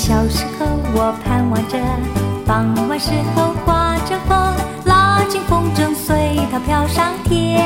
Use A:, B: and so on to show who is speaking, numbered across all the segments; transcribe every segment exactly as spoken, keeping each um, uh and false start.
A: 小时候我盼望着傍晚时候刮着风，拉紧风筝随它飘上天。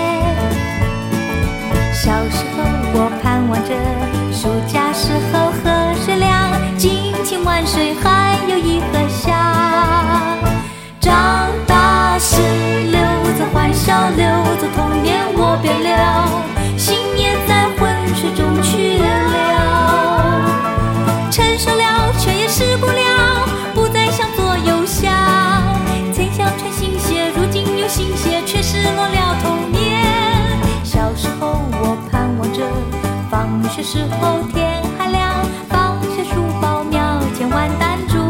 A: 小时候我盼望着暑假时候河水凉，尽情玩水还有一盒香。长大时留着欢笑，留着童年我变了，心也在浑水中去了。成熟了却也试不了，不再想做游侠。曾想穿新鞋，如今有新鞋，却失落了童年。小时候我盼望着放学时候天还亮，放下书包瞄见玩弹珠。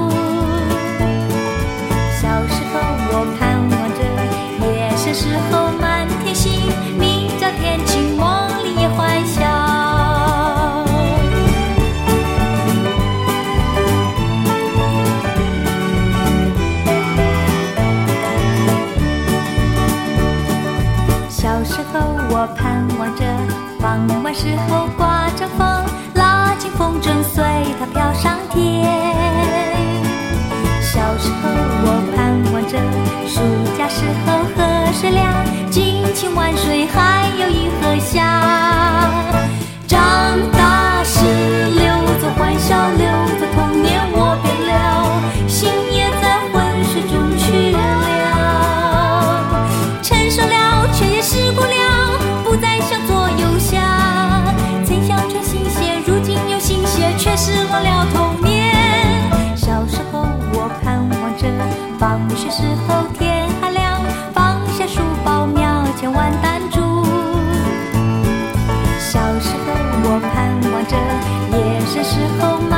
A: 小时候我盼望着夜深时候满天星，明朝天晴梦里也欢笑。小时候我盼望着傍晚时候刮着风，拉紧风筝随它飘上天。小时候我盼望着暑假时候河水凉，尽情玩水还有一盒香。长大时留着欢笑，留着童年我变了，心也在浑水中去了。成熟了却也试不了，不再想做游侠。曾想穿新鞋，如今有新鞋，却失落了童年。小时候我盼望着放学时候天还亮，放下书包瞄见玩弹珠。小时候我盼望着夜深时候